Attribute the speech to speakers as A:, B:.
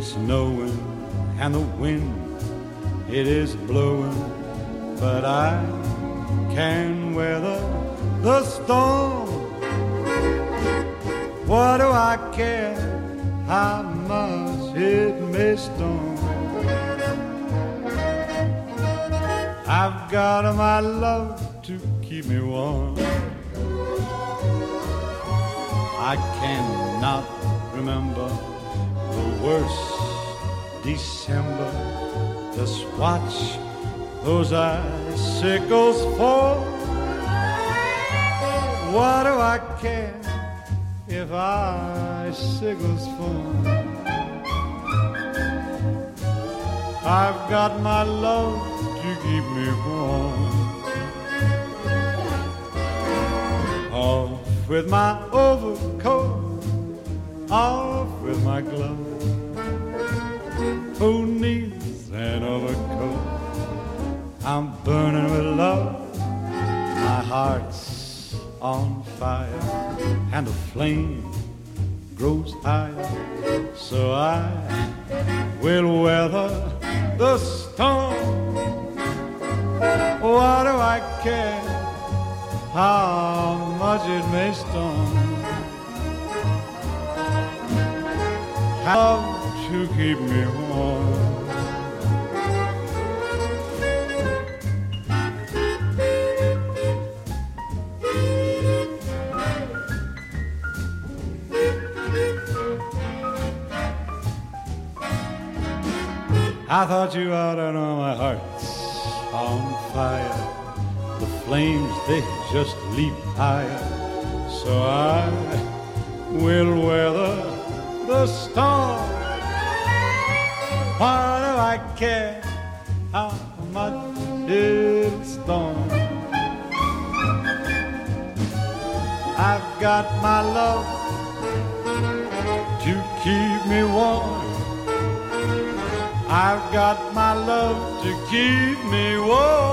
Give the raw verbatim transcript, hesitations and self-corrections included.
A: snowing and the wind, it is blowing, but I can weather the storm. What do I care how much it may storm? I've got my love to keep me warm. I cannot remember the worst December. Just watch those icicles fall. What do I care if icicles fall? I've got my love to keep me warm. Off with my overcoat, off with my gloves. Who needs an overcoat? I'm burning with love. My heart's on fire and the flame grows higher, so I will weather the storm. What do I care how much it may storm? Love to keep me warm. I thought you ought to know my heart's on fire. The flames, they just leap higher, so I will weather the storm. Why do I care how much it storms? I've got my love to keep me warm. I've got my love to keep me warm.